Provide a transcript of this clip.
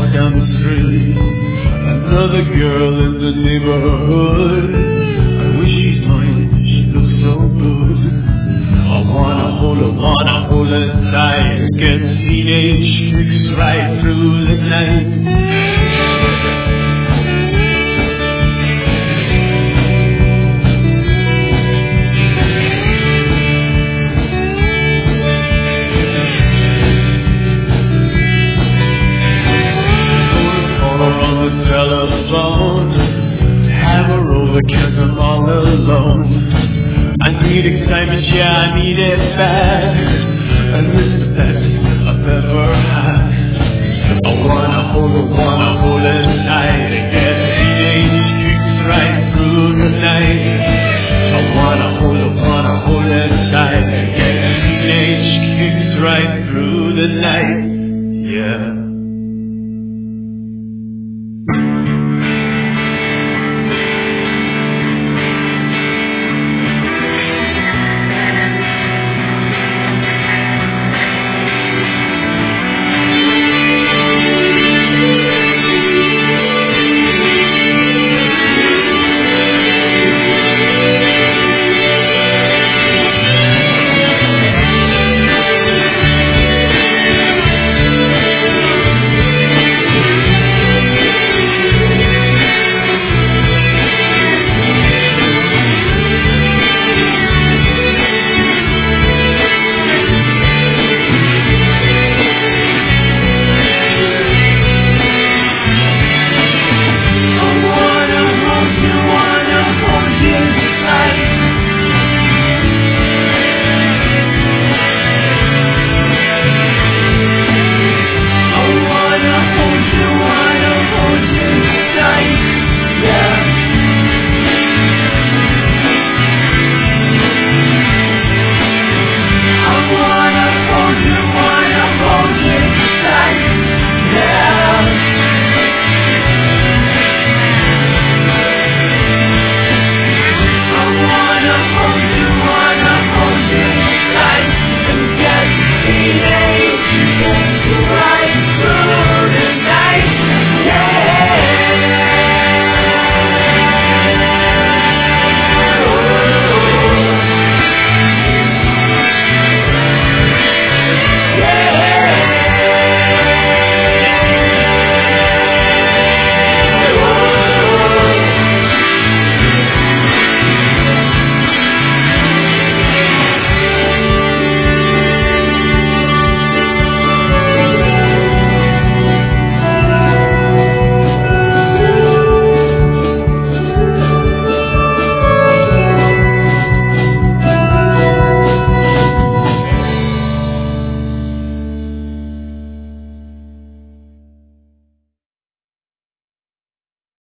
walk down the street, another girl in the neighborhood. I wish she's mine, she looks so good. I wanna hold her tight, get teenage kicks right through the night. Telephone, have her over 'cause I'm all alone. I need excitement, yeah, I need it bad, and this is the best I've ever had. I wanna hold her tight, and get teenage kicks right through the night. I wanna hold her tight, and get teenage kicks right through the night.